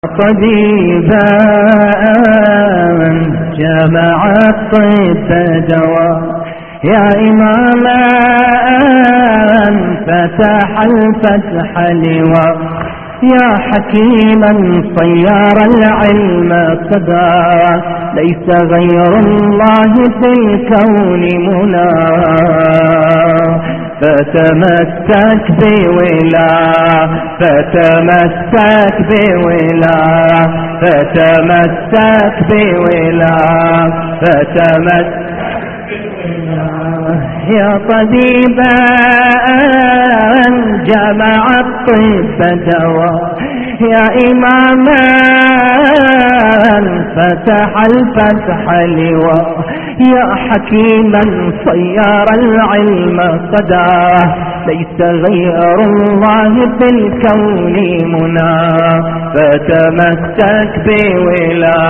طبيبا جمع الطب دواء، يا إماما فتح الفتح لواء، يا حكيما صيار العلم صدى، ليس غير الله في الكون منى، فتمسك بولا فتمسك بولا فتمسك بولا فتمسك يا طبيبا جمع الطب دواء، يا إماما فتح الفتح لواء، يا حكيما صيار العلم صدى، ليس غير الله في الكون منى، فتمسك بولا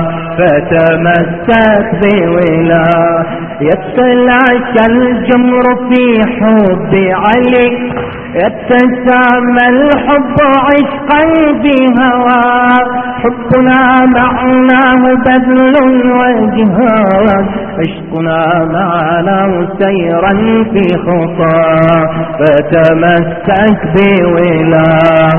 فتمسك بولا، يتلاشى الجمر في حب علي، يتسامى الحب عشقا بهوى، حبنا معناه بذل وجهاد، عشقنا معناه سيرا في خطى، فتمسك بولا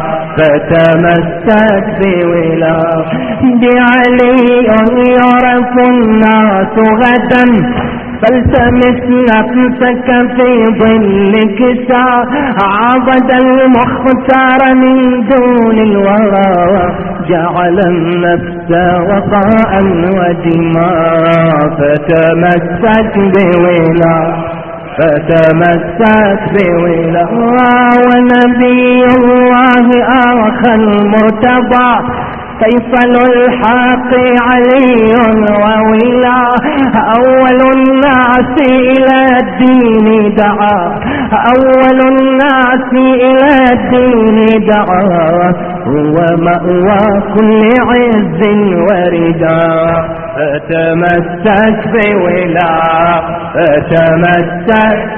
فتمسك بولا، بعلي يعرف الناس غدا، فالتمس نفسك في ظلك عبد المختار من دون الورى، جعل النفس وقاء ودماء، فتمسك بولا فتمسك بولا، ونبي الله آخى المرتضى، فيصل الحق علي وولا، أول الناس إلى الدين دعا، أول الناس إلى الدين دعا، هو مأوى كل عز ورداء، فتمسك بولا فتمسك،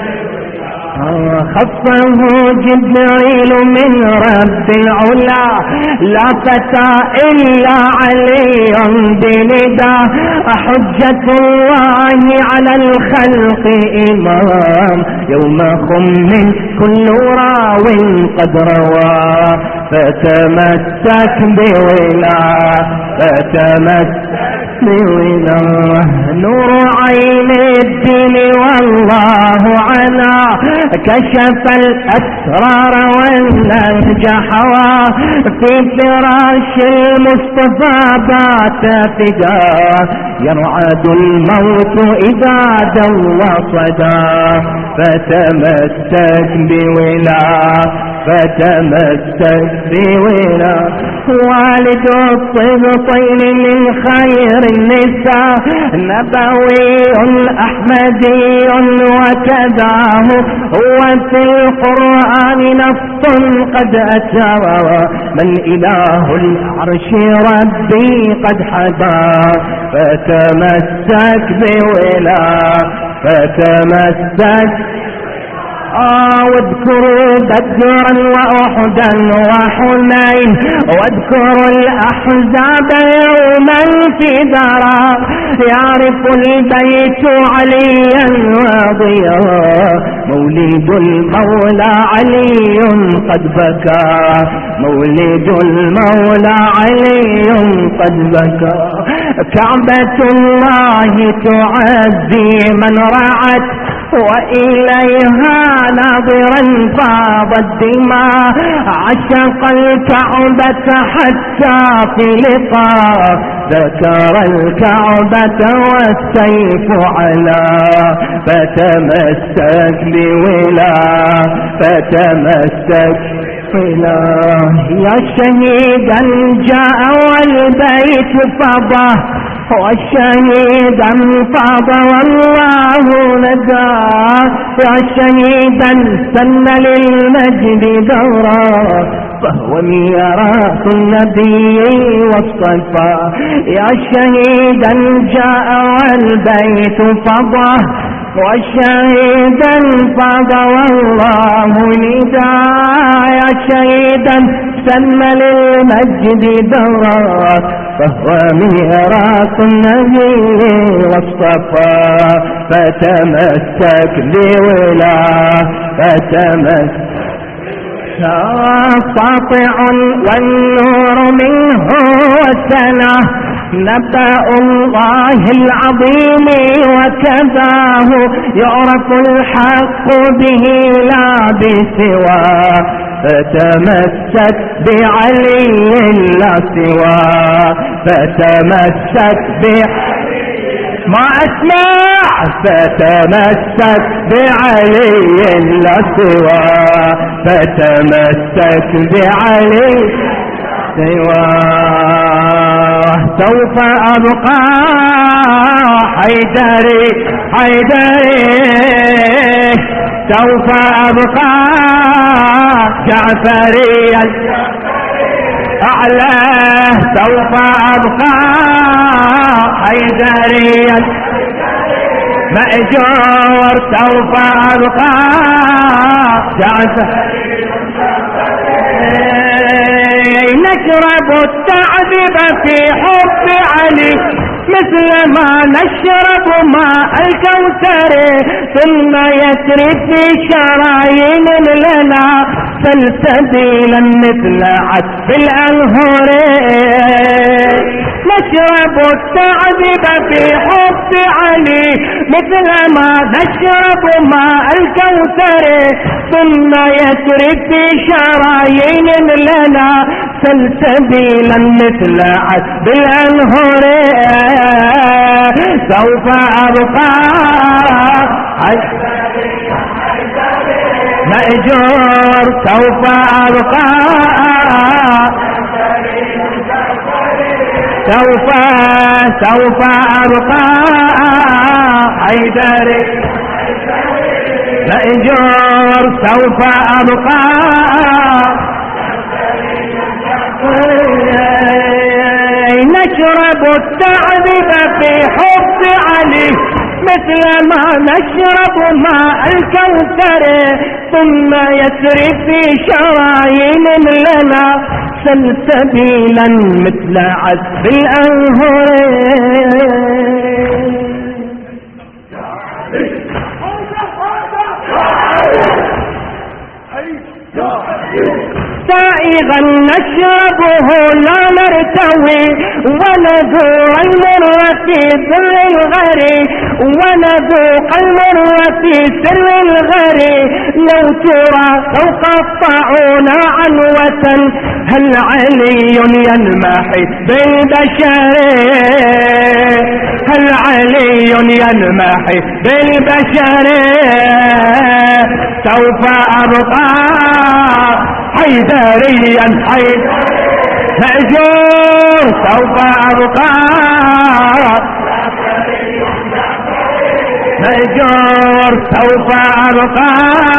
خصه جبريل من رب العلا، لا فتى إلا علي بندى، حجة الله على الخلق إمام، يوم خم كل راو قد روى، فتمسك بولا فتمسك بولا، نور عين الدين والله عنا، كشف الأسرار والنهج حوى، في فراش المصطفى بات فداه، يرعد الموت إذا دوى صدى، فتمسك بولا فتمسك بولا، والد الطبطين من خير النساء، نبوي أحمدي وكذاه، هو في القرآن نص قد أتى، من إله العرش ربي قد حدا، فتمسك بولا فتمسك، واذكروا بدرا وأحدا وحنين، واذكروا الأحزاب يوما في درى، يعرف البيت عليا وضياء، مولد المولى علي قد بكى، مولد المولى علي قد بكى، كعبة الله تعزي من رعت، وإليها ناظرا فاض الدماء، عشق الكعبة حتى في لقاء، ذكر الكعبة والسيف على، فتمسك بولا فتمسك بولا، يا شهيدا جاء والبيت فضى، والشهيدا فاض والله ندى، يا شهيدا سن للمجد دورا، فهو ميراث النبي والصفا، يا شهيدا جاء والبيت فضى، وشهيدا فضى والله ندى، يا شهيدا سن للمجد درات فهو ميراث النبي والصفا فتمسك بولاه فتمسك ساطع والنور منه وسنه نبأ الله العظيم وكذاه يعرف الحق به لا بسواه فتمسك بعلي لا سواه فتمسك ما اسمع فتمسك بعلي لا سواه فتمسك بعلي سواه سوف أبقى حيدري حيدري سوف أبقى جعفري أعلى سوف أبقى حيدري مأجور سوف أبقى جعفري نشرب التعذيب في حب علي مثل ما نشرب ماء الكوثر ثم يسري في شرايين لنا سلسبيلا مثل عذب الأنهار نشرب التعذيب في حب علي مثل ما نشرب ماء الكوثر ثم يسري في شرايين لنا سلسبيلا مثل عذب الأنهار سوف أبقى مأجور سوف أبقى سوف أبقى حيدري مأجور سوف أبقى نشرب التعذيب في حب علي مثل ما نشرب ماء الكوثر ثم يسري في شرايين لنا سلسبيلا مثل عذب الأنهار سائغا نشربه لا نرتوي ونذوق المر في سر الغري ونذوق المر في سر الغري لو ترى لو قطعونا عنوة هل علي ينمحي بالبشر هل علي ينمحي بالبشر سوف أبقى حيدريا مأجور سوف أبقى مأجور سوف أبقى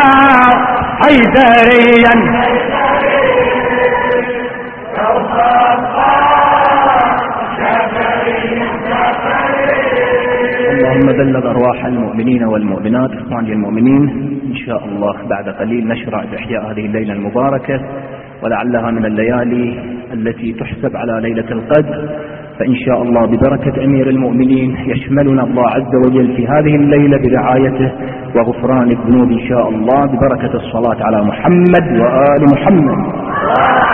حيدريا اللهم بلغ أرواح المؤمنين والمؤمنات إخواني المؤمنين. إن شاء الله بعد قليل نشرع بإحياء هذه الليلة المباركة ولعلها من الليالي التي تحسب على ليلة القدر، فإن شاء الله ببركة أمير المؤمنين يشملنا الله عز وجل في هذه الليلة برعايته وغفران الذنوب إن شاء الله ببركة الصلاة على محمد وآل محمد.